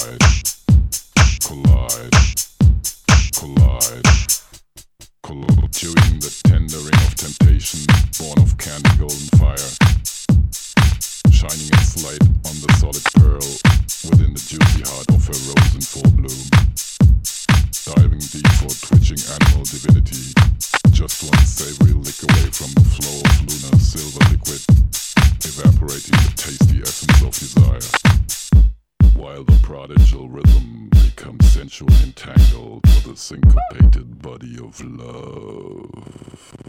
collide, collide, collide, chewing the tendering of temptation, born of candy golden fire, shining its light on the solid pearl within the juicy heart of her rose in full bloom, diving deep for twitching animal divinity, just one savory lick away from the flow of lunar silver liquid, evaporating the tasty essence of desire, while the prodigal rhythm becomes sensual entangled with the syncopated body of love.